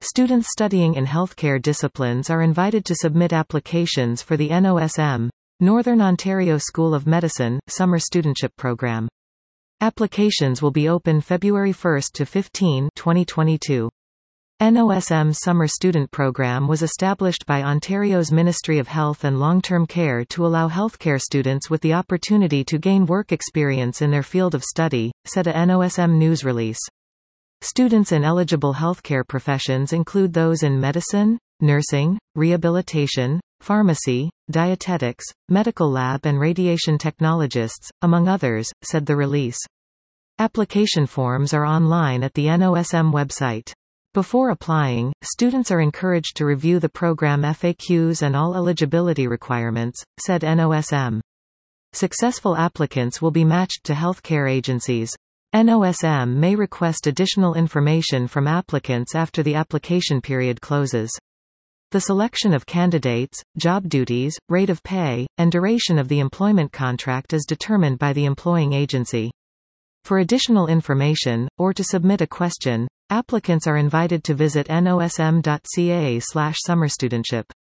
Students studying in healthcare disciplines are invited to submit applications for the NOSM, Northern Ontario School of Medicine, Summer Studentship Program. Applications will be open February 1 to 15, 2022. NOSM's Summer Student Program was established by Ontario's Ministry of Health and Long-Term Care to allow healthcare students with the opportunity to gain work experience in their field of study, said a NOSM news release. Students in eligible healthcare professions include those in medicine, nursing, rehabilitation, pharmacy, dietetics, medical lab and radiation technologists, among others, said the release. Application forms are online at the NOSM website. Before applying, students are encouraged to review the program FAQs and all eligibility requirements, said NOSM. Successful applicants will be matched to healthcare agencies. NOSM may request additional information from applicants after the application period closes. The selection of candidates, job duties, rate of pay, and duration of the employment contract is determined by the employing agency. For additional information, or to submit a question, applicants are invited to visit nosm.ca/summerstudentship.